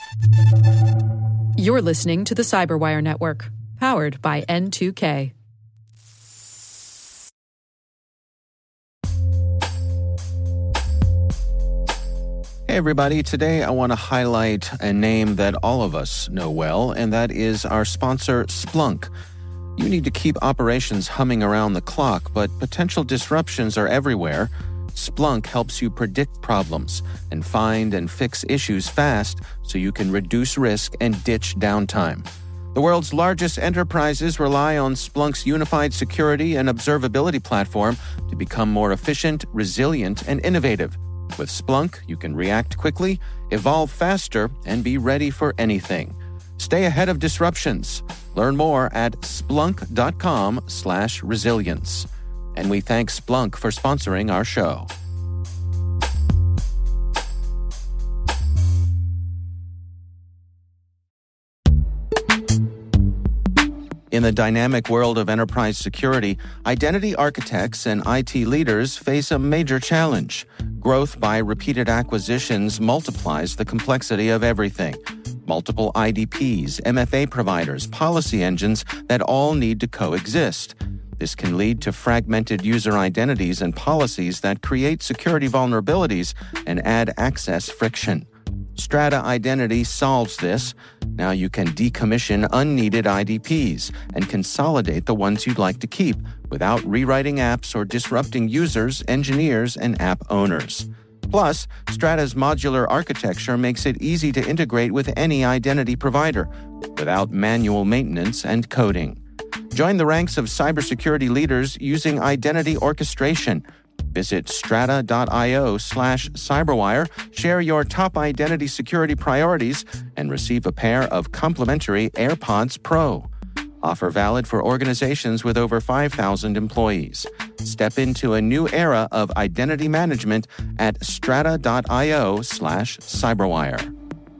You're listening to the Cyberwire Network, powered by N2K. Hey everybody, today I want to highlight a name that all of us know well, and that is our sponsor, Splunk. You need to keep operations humming around the clock, but potential disruptions are everywhere. Splunk helps you predict problems and find and fix issues fast so you can reduce risk and ditch downtime. The world's largest enterprises rely on Splunk's unified security and observability platform to become more efficient, resilient, and innovative. With Splunk, you can react quickly, evolve faster, and be ready for anything. Stay ahead of disruptions. Learn more at splunk.com/resilience. And we thank Splunk for sponsoring our show. In the dynamic world of enterprise security, identity architects and IT leaders face a major challenge. Growth by repeated acquisitions multiplies the complexity of everything. Multiple IDPs, MFA providers, policy engines that all need to coexist. This can lead to fragmented user identities and policies that create security vulnerabilities and add access friction. Strata Identity solves this. Now you can decommission unneeded IDPs and consolidate the ones you'd like to keep without rewriting apps or disrupting users, engineers, and app owners. Plus, Strata's modular architecture makes it easy to integrate with any identity provider without manual maintenance and coding. Join the ranks of cybersecurity leaders using identity orchestration. Visit strata.io/cyberwire, share your top identity security priorities, and receive a pair of complimentary AirPods Pro. Offer valid for organizations with over 5,000 employees. Step into a new era of identity management at strata.io/cyberwire.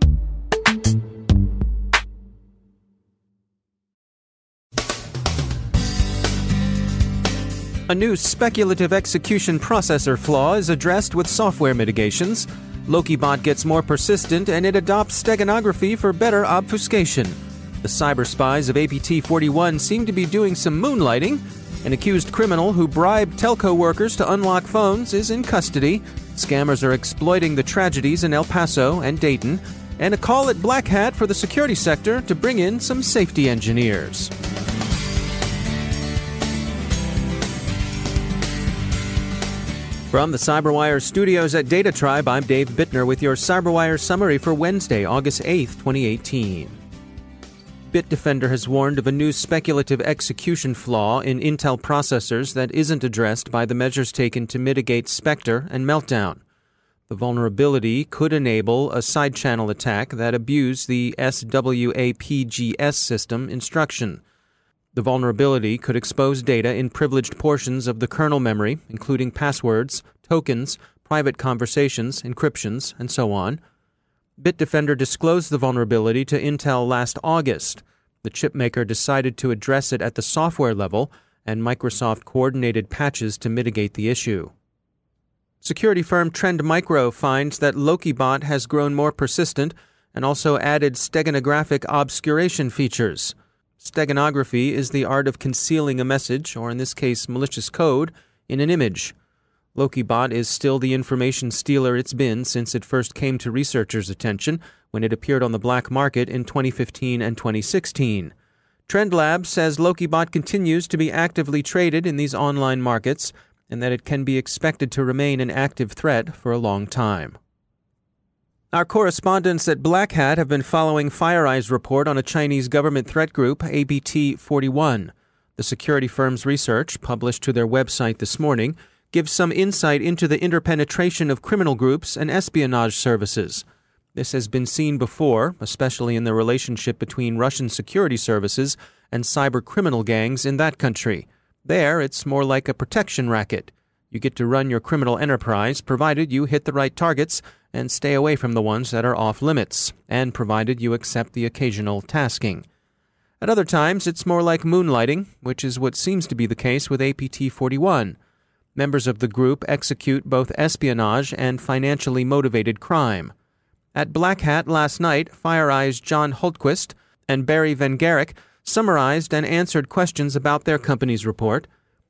A new speculative execution processor flaw is addressed with software mitigations. Lokibot gets more persistent and it adopts steganography for better obfuscation. The cyber spies of APT41 seem to be doing some moonlighting. An accused criminal who bribed telco workers to unlock phones is in custody. Scammers are exploiting the tragedies in El Paso and Dayton. And a call at Black Hat for the security sector to bring in some safety engineers. From the CyberWire studios at Data Tribe, I'm Dave Bittner with your CyberWire summary for Wednesday, August 8th, 2018. Bitdefender has warned of a new speculative execution flaw in Intel processors that isn't addressed by the measures taken to mitigate Spectre and Meltdown. The vulnerability could enable a side-channel attack that abused the SWAPGS system instruction. The vulnerability could expose data in privileged portions of the kernel memory, including passwords, tokens, private conversations, encryptions, and so on. Bitdefender disclosed the vulnerability to Intel last August. The chipmaker decided to address it at the software level, and Microsoft coordinated patches to mitigate the issue. Security firm Trend Micro finds that Lokibot has grown more persistent and also added steganographic obscuration features. Steganography is the art of concealing a message, or in this case malicious code, in an image. Lokibot is still the information stealer it's been since it first came to researchers' attention when it appeared on the black market in 2015 and 2016. Trend Labs says Lokibot continues to be actively traded in these online markets and that it can be expected to remain an active threat for a long time. Our correspondents at Black Hat have been following FireEye's report on a Chinese government threat group, APT41. The security firm's research, published to their website this morning, gives some insight into the interpenetration of criminal groups and espionage services. This has been seen before, especially in the relationship between Russian security services and cyber criminal gangs in that country. There, it's more like a protection racket. You get to run your criminal enterprise, provided you hit the right targets and stay away from the ones that are off limits, and provided you accept the occasional tasking. At other times, it's more like moonlighting, which is what seems to be the case with APT41. Members of the group execute both espionage and financially motivated crime. At Black Hat last night, FireEye's John Hultquist and Barry Van Garrick summarized and answered questions about their company's report.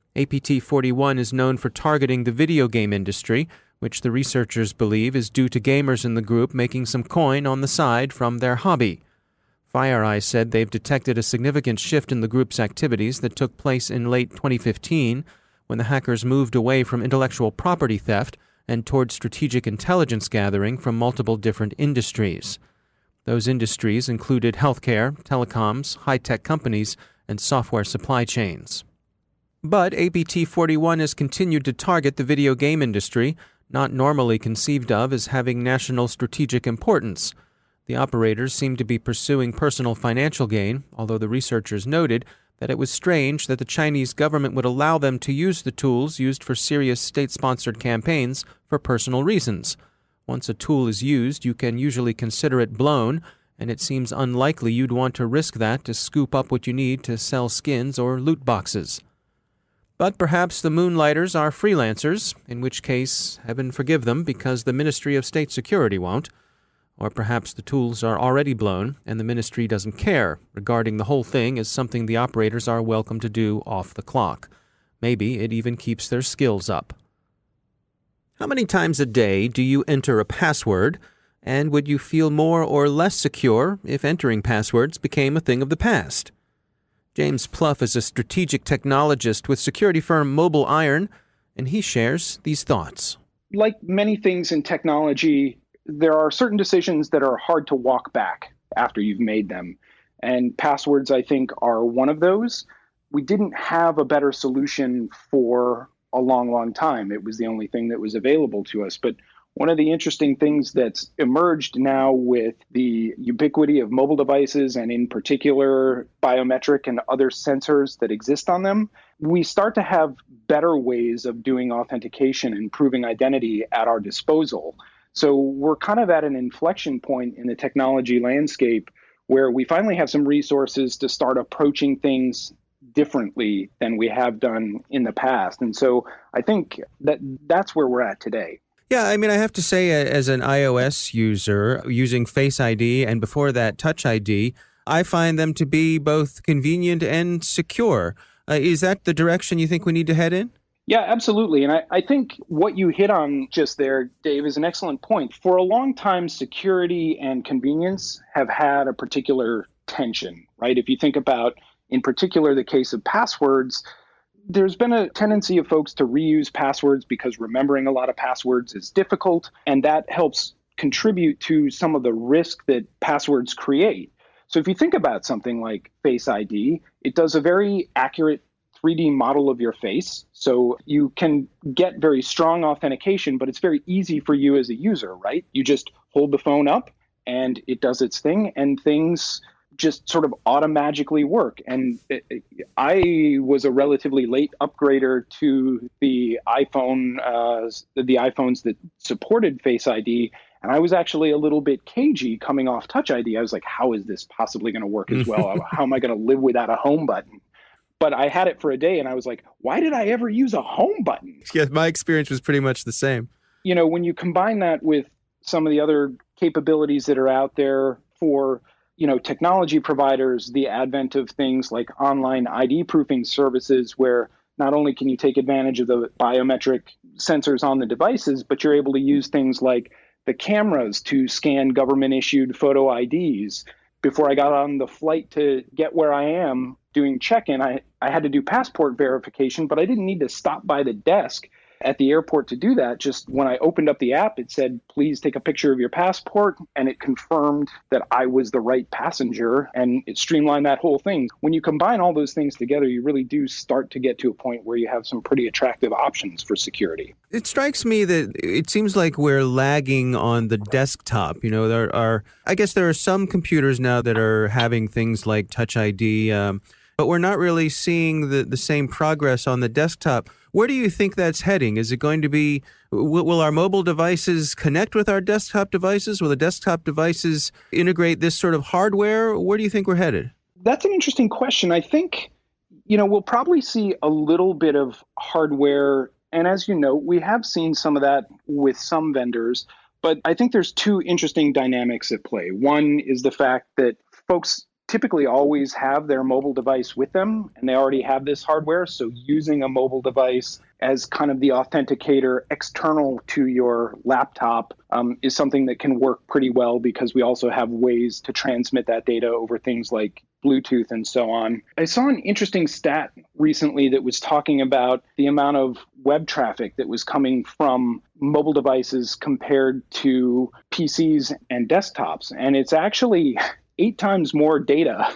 APT41 is known for targeting the video game industry, which the researchers believe is due to gamers in the group making some coin on the side from their hobby. FireEye said they've detected a significant shift in the group's activities that took place in late 2015 when the hackers moved away from intellectual property theft and toward strategic intelligence gathering from multiple different industries. Those industries included healthcare, telecoms, high-tech companies, and software supply chains. But APT41 has continued to target the video game industry, not normally conceived of as having national strategic importance. The operators seem to be pursuing personal financial gain, although the researchers noted that it was strange that the Chinese government would allow them to use the tools used for serious state-sponsored campaigns for personal reasons. Once a tool is used, you can usually consider it blown, and it seems unlikely you'd want to risk that to scoop up what you need to sell skins or loot boxes. But perhaps the Moonlighters are freelancers, in which case, heaven forgive them, because the Ministry of State Security won't. Or perhaps the tools are already blown, and the ministry doesn't care, regarding the whole thing as something the operators are welcome to do off the clock. Maybe it even keeps their skills up. How many times a day do you enter a password, and would you feel more or less secure if entering passwords became a thing of the past? James Plouffe is a strategic technologist with security firm Mobile Iron, and he shares these thoughts. Like many things in technology, there are certain decisions that are hard to walk back after you've made them. And passwords, I think, are one of those. We didn't have a better solution for a long, long time. It was the only thing that was available to us. But one of the interesting things that's emerged now with the ubiquity of mobile devices and in particular biometric and other sensors that exist on them, we start to have better ways of doing authentication and proving identity at our disposal. So we're kind of at an inflection point in the technology landscape where we finally have some resources to start approaching things differently than we have done in the past. And so I think that's where we're at today. Yeah, I mean, I have to say, as an iOS user using Face ID and before that Touch ID, I find them to be both convenient and secure. Is that the direction you think we need to head in? Yeah, absolutely. And I think what you hit on just there, Dave, is an excellent point. For a long time, security and convenience have had a particular tension, right? If you think about, in particular, the case of passwords, there's been a tendency of folks to reuse passwords because remembering a lot of passwords is difficult, and that helps contribute to some of the risk that passwords create. So if you think about something like Face ID, it does a very accurate 3D model of your face. So you can get very strong authentication, but it's very easy for you as a user, right? You just hold the phone up and it does its thing, and things just sort of automatically work. And I was a relatively late upgrader to the iPhones that supported Face ID. And I was actually a little bit cagey coming off Touch ID. I was like, how is this possibly going to work as well? How am I going to live without a home button? But I had it for a day and I was like, why did I ever use a home button? Yeah, my experience was pretty much the same. You know, when you combine that with some of the other capabilities that are out there for technology providers, the advent of things like online ID proofing services, where not only can you take advantage of the biometric sensors on the devices, but you're able to use things like the cameras to scan government-issued photo IDs. Before I got on the flight to get where I am doing check-in, I had to do passport verification, but I didn't need to stop by the desk at the airport to do that. Just when I opened up the app, it said, please take a picture of your passport, and it confirmed that I was the right passenger, and it streamlined that whole thing. When you combine all those things together, you really do start to get to a point where you have some pretty attractive options for security. It strikes me that it seems like we're lagging on the desktop. You know, there are some computers now that are having things like Touch ID, but we're not really seeing the same progress on the desktop. Where do you think that's heading? Is it going to be, will our mobile devices connect with our desktop devices? Will the desktop devices integrate this sort of hardware? Where do you think we're headed? That's an interesting question. I think, we'll probably see a little bit of hardware. And as you know, we have seen some of that with some vendors. But I think there's two interesting dynamics at play. One is the fact that folks typically always have their mobile device with them, and they already have this hardware. So using a mobile device as kind of the authenticator external to your laptop is something that can work pretty well, because we also have ways to transmit that data over things like Bluetooth and so on. I saw an interesting stat recently that was talking about the amount of web traffic that was coming from mobile devices compared to PCs and desktops. And it's actually 8 times more data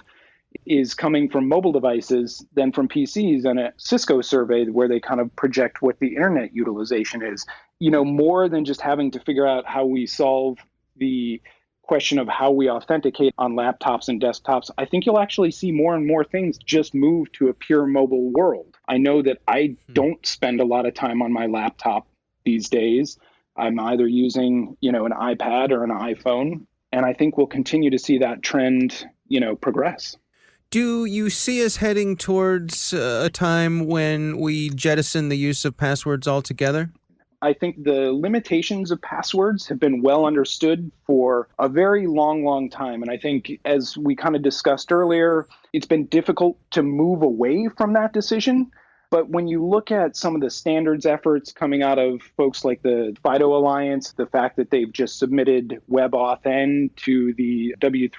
is coming from mobile devices than from PCs. And a Cisco survey where they kind of project what the internet utilization is, more than just having to figure out how we solve the question of how we authenticate on laptops and desktops. I think you'll actually see more and more things just move to a pure mobile world. I know that I don't spend a lot of time on my laptop these days. I'm either using, an iPad or an iPhone. And I think we'll continue to see that trend, progress. Do you see us heading towards a time when we jettison the use of passwords altogether? I think the limitations of passwords have been well understood for a very long, long time. And I think, as we kind of discussed earlier, it's been difficult to move away from that decision. But when you look at some of the standards efforts coming out of folks like the FIDO Alliance, the fact that they've just submitted WebAuthn to the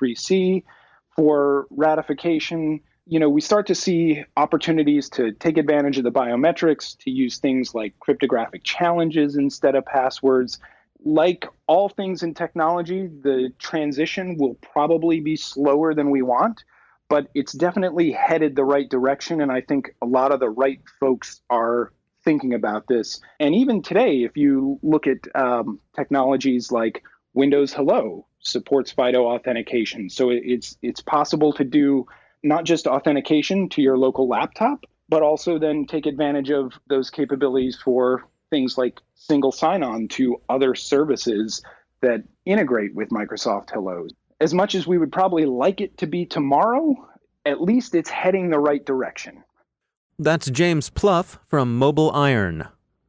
W3C for ratification, we start to see opportunities to take advantage of the biometrics, to use things like cryptographic challenges instead of passwords. Like all things in technology, the transition will probably be slower than we want, but it's definitely headed the right direction. And I think a lot of the right folks are thinking about this. And even today, if you look at technologies like Windows Hello supports FIDO authentication. So it's possible to do not just authentication to your local laptop, but also then take advantage of those capabilities for things like single sign-on to other services that integrate with Microsoft Hello. As much as we would probably like it to be tomorrow, at least it's heading the right direction. That's James Plouffe from Mobile Iron.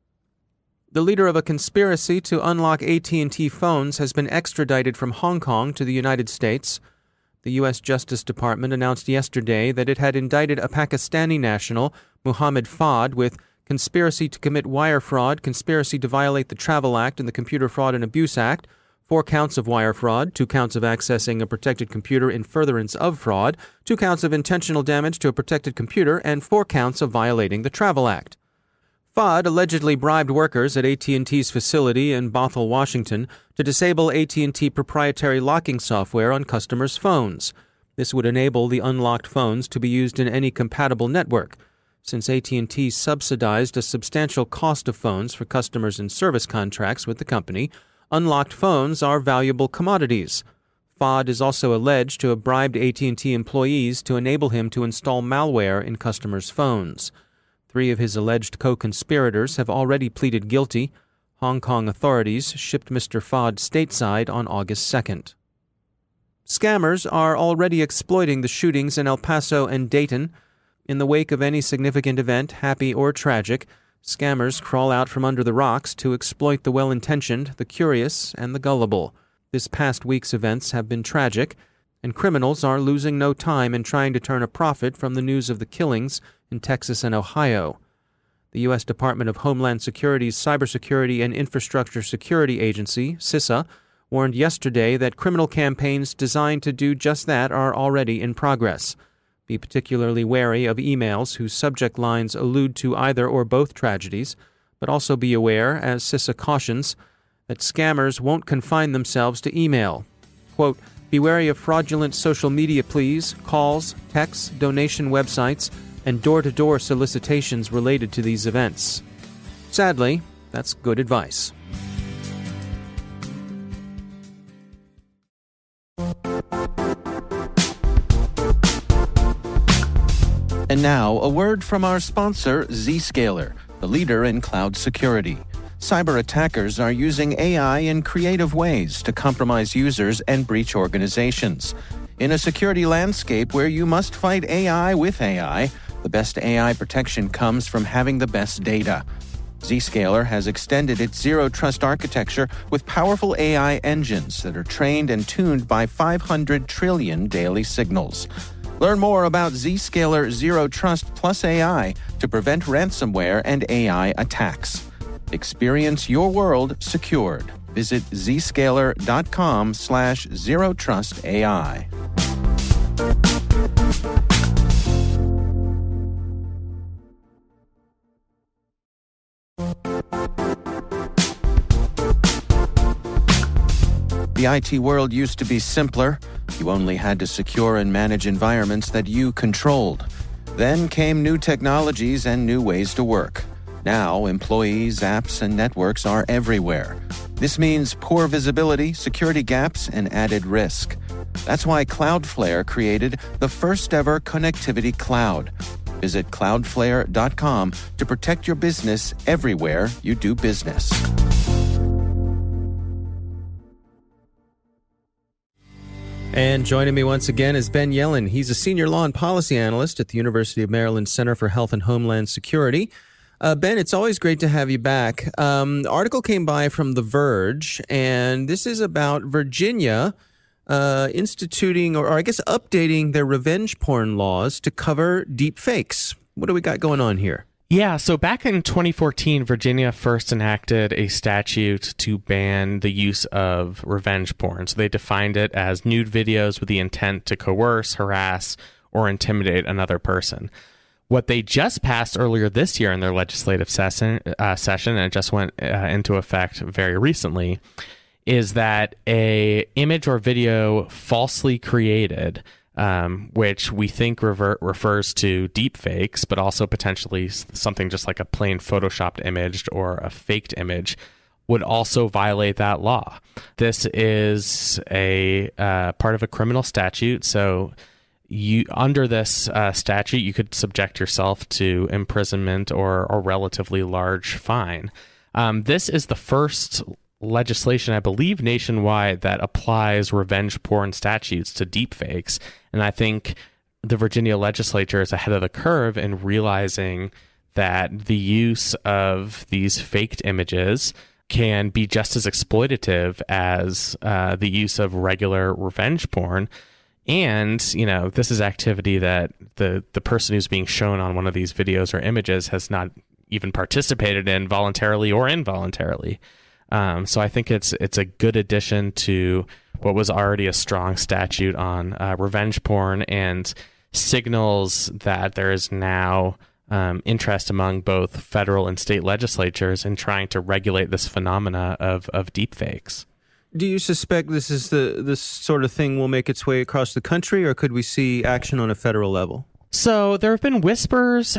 The leader of a conspiracy to unlock AT&T phones has been extradited from Hong Kong to the United States. The U.S. Justice Department announced yesterday that it had indicted a Pakistani national, Muhammad Fahd, with conspiracy to commit wire fraud, conspiracy to violate the Travel Act and the Computer Fraud and Abuse Act, 4 counts of wire fraud, 2 counts of accessing a protected computer in furtherance of fraud, 2 counts of intentional damage to a protected computer, and 4 counts of violating the Travel Act. Fahd allegedly bribed workers at AT&T's facility in Bothell, Washington, to disable AT&T proprietary locking software on customers' phones. This would enable the unlocked phones to be used in any compatible network. Since AT&T subsidized a substantial cost of phones for customers in service contracts with the company, unlocked phones are valuable commodities. Fahd is also alleged to have bribed AT&T employees to enable him to install malware in customers' phones. 3 of his alleged co-conspirators have already pleaded guilty. Hong Kong authorities shipped Mr. Fahd stateside on August 2nd. Scammers are already exploiting the shootings in El Paso and Dayton. In the wake of any significant event, happy or tragic, scammers crawl out from under the rocks to exploit the well-intentioned, the curious, and the gullible. This past week's events have been tragic, and criminals are losing no time in trying to turn a profit from the news of the killings in Texas and Ohio. The U.S. Department of Homeland Security's Cybersecurity and Infrastructure Security Agency, CISA, warned yesterday that criminal campaigns designed to do just that are already in progress. Be particularly wary of emails whose subject lines allude to either or both tragedies, but also be aware, as CISA cautions, that scammers won't confine themselves to email. Quote, "Be wary of fraudulent social media pleas, calls, texts, donation websites, and door-to-door solicitations related to these events." Sadly, that's good advice. And now, a word from our sponsor, Zscaler, the leader in cloud security. Cyber attackers are using AI in creative ways to compromise users and breach organizations. In a security landscape where you must fight AI with AI, the best AI protection comes from having the best data. Zscaler has extended its Zero Trust architecture with powerful AI engines that are trained and tuned by 500 trillion daily signals. Learn more about Zscaler Zero Trust Plus AI to prevent ransomware and AI attacks. Experience your world secured. Visit zscaler.com/zerotrustai. The IT world used to be simpler. You only had to secure and manage environments that you controlled. Then came new technologies and new ways to work. Now, employees, apps, and networks are everywhere. This means poor visibility, security gaps, and added risk. That's why Cloudflare created the first-ever connectivity cloud. Visit cloudflare.com to protect your business everywhere you do business. And joining me once again is Ben Yelin. He's a senior law and policy analyst at the University of Maryland Center for Health and Homeland Security. Ben, it's always great to have you back. The article came by from The Verge, and this is about Virginia instituting, or I guess updating their revenge porn laws to cover deep fakes. What do we got going on here? Yeah, so back in 2014, Virginia first enacted a statute to ban the use of revenge porn. So they defined it as nude videos with the intent to coerce, harass, or intimidate another person. What they just passed earlier this year in their legislative session, and it just went into effect very recently, is that a image or video falsely created, which we think refers to deep fakes, but also potentially something just like a plain photoshopped image or a faked image, would also violate that law. This is a part of a criminal statute, so under this statute, you could subject yourself to imprisonment or a relatively large fine. This is the first legislation, I believe, nationwide that applies revenge porn statutes to deepfakes. And I think the Virginia legislature is ahead of the curve in realizing that the use of these faked images can be just as exploitative as the use of regular revenge porn. And, you know, this is activity that the person who's being shown on one of these videos or images has not even participated in voluntarily or involuntarily. So I think it's a good addition to what was already a strong statute on revenge porn, and signals that there is now interest among both federal and state legislatures in trying to regulate this phenomena of deepfakes. Do you suspect this sort of thing will make its way across the country, or could we see action on a federal level? So there have been whispers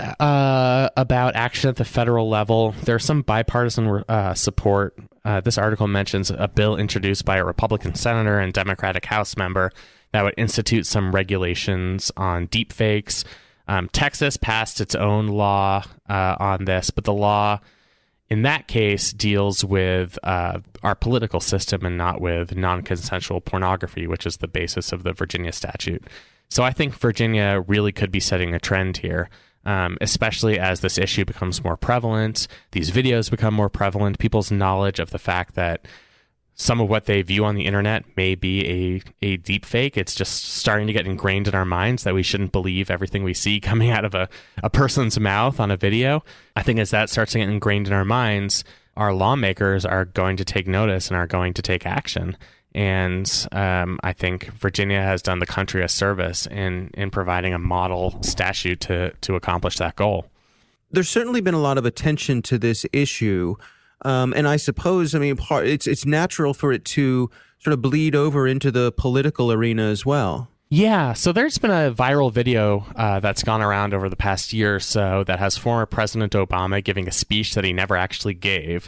about action at the federal level. There's some bipartisan support. This article mentions a bill introduced by a Republican senator and Democratic House member that would institute some regulations on deepfakes. Texas passed its own law on this, but the law in that case deals with our political system and not with non-consensual pornography, which is the basis of the Virginia statute. So I think Virginia really could be setting a trend here, especially as this issue becomes more prevalent, these videos become more prevalent, people's knowledge of the fact that some of what they view on the internet may be a deep fake. It's just starting to get ingrained in our minds that we shouldn't believe everything we see coming out of a person's mouth on a video. I think as that starts to get ingrained in our minds, our lawmakers are going to take notice and are going to take action. And I think Virginia has done the country a service in providing a model statute to accomplish that goal. There's certainly been a lot of attention to this issue. And I suppose, it's natural for it to sort of bleed over into the political arena as well. Yeah, so there's been a viral video that's gone around over the past year or so that has former President Obama giving a speech that he never actually gave.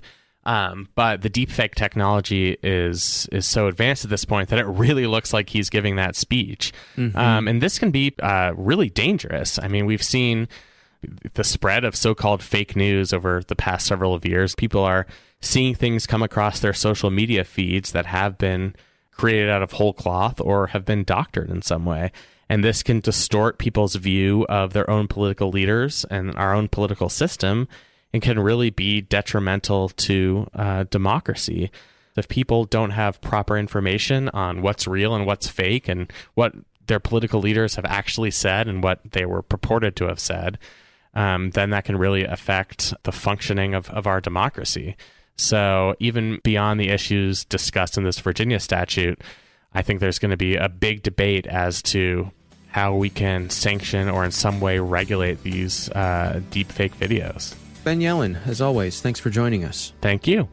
But the deepfake technology is so advanced at this point that it really looks like he's giving that speech. Mm-hmm. And this can be really dangerous. I mean, we've seen the spread of so-called fake news over the past several of years. People are seeing things come across their social media feeds that have been created out of whole cloth or have been doctored in some way. And this can distort people's view of their own political leaders and our own political system. and can really be detrimental to democracy. If people don't have proper information on what's real and what's fake and what their political leaders have actually said and what they were purported to have said, then that can really affect the functioning of our democracy. So even beyond the issues discussed in this Virginia statute, I think there's going to be a big debate as to how we can sanction or in some way regulate these deepfake videos. Ben Yelin, as always, thanks for joining us. Thank you.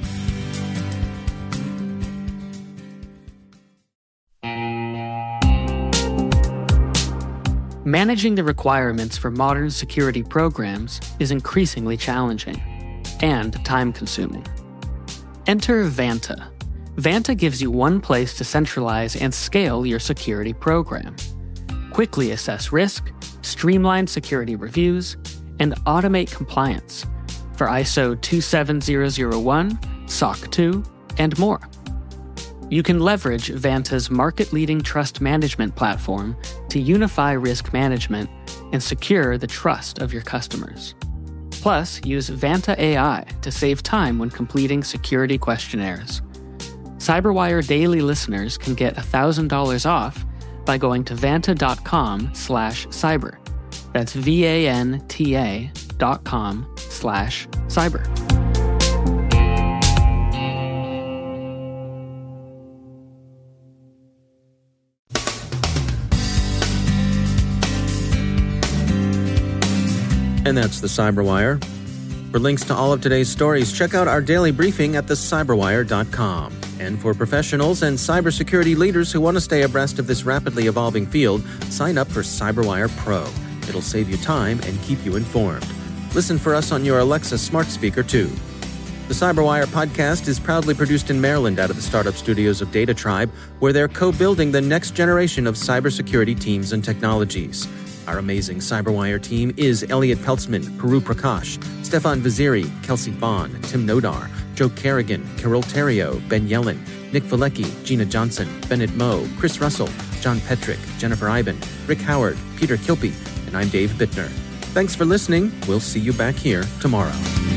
Managing the requirements for modern security programs is increasingly challenging and time-consuming. Enter Vanta. Vanta gives you one place to centralize and scale your security program. Quickly assess risk, streamline security reviews, and automate compliance for ISO 27001, SOC 2, and more. You can leverage Vanta's market-leading trust management platform to unify risk management and secure the trust of your customers. Plus, use Vanta AI to save time when completing security questionnaires. CyberWire Daily listeners can get $1,000 off by going to vanta.com/cyber. That's VANTA.com/cyber. And that's the CyberWire. For links to all of today's stories, check out our daily briefing at thecyberwire.com. And for professionals and cybersecurity leaders who want to stay abreast of this rapidly evolving field, sign up for CyberWire Pro. It'll save you time and keep you informed. Listen for us on your Alexa smart speaker, too. The CyberWire podcast is proudly produced in Maryland out of the startup studios of Data Tribe, where they're co-building the next generation of cybersecurity teams and technologies. Our amazing CyberWire team is Elliot Peltzman, Puru Prakash, Stefan Vaziri, Kelsey Bond, Tim Nodar, Joe Kerrigan, Carol Terrio, Ben Yelin, Nick Valecki, Gina Johnson, Bennett Moe, Chris Russell, John Petrick, Jennifer Iben, Rick Howard, Peter Kilpie, and I'm Dave Bittner. Thanks for listening. We'll see you back here tomorrow.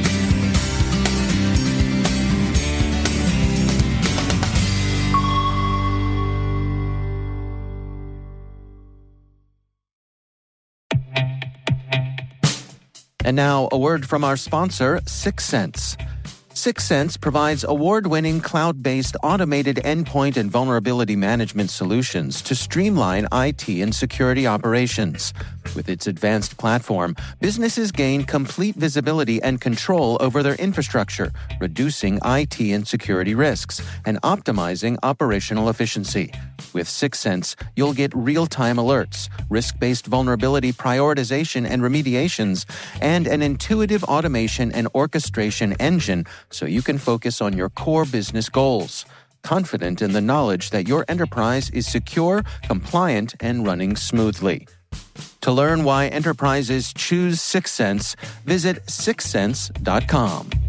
And now, a word from our sponsor, Syxsense. Syxsense provides award-winning cloud-based automated endpoint and vulnerability management solutions to streamline IT and security operations. With its advanced platform, businesses gain complete visibility and control over their infrastructure, reducing IT and security risks and optimizing operational efficiency. With Syxsense, you'll get real-time alerts, risk-based vulnerability prioritization and remediations, and an intuitive automation and orchestration engine so you can focus on your core business goals, confident in the knowledge that your enterprise is secure, compliant, and running smoothly. To learn why enterprises choose Syxsense, visit syxsense.com.